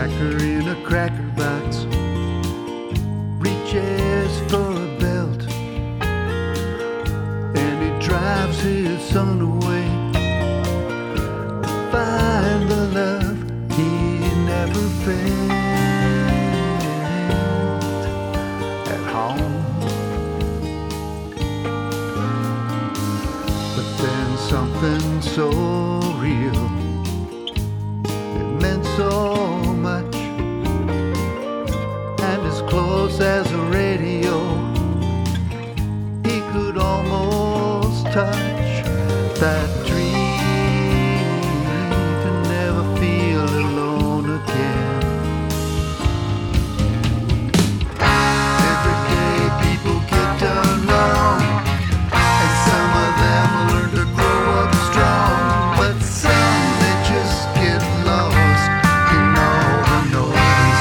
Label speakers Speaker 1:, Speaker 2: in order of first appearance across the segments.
Speaker 1: cracker in a cracker box reaches for a belt, and he drives his son away to find the love he never felt at home. But then something so real, it meant so much, and as close as a radio he could almost touch that dream to never feel alone again. Every day people get done wrong, and some of them learn to grow up strong, but some they just get lost in all the noise.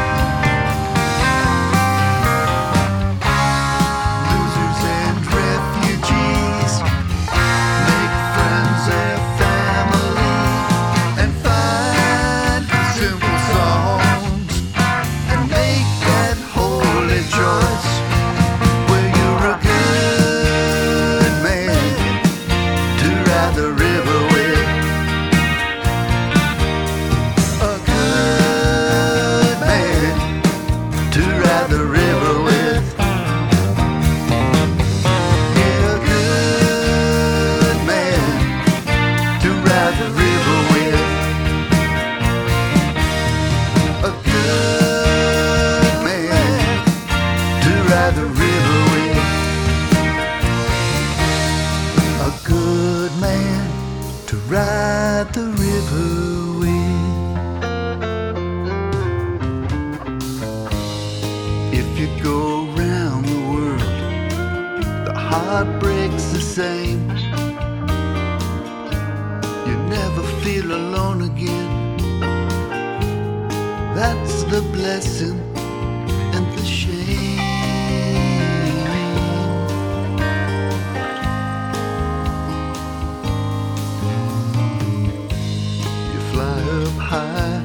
Speaker 1: Losers and refugees make friends their family and find simple songs and make that holy choice where you're a good man to ride the river with. A good man to ride the river with. Yeah, a good man to ride the river with. A good man to ride the river with. A good man to ride the river with. If you go round the world, the heartbreak's the same. You never feel alone again. That's the blessing and the shame. You fly up high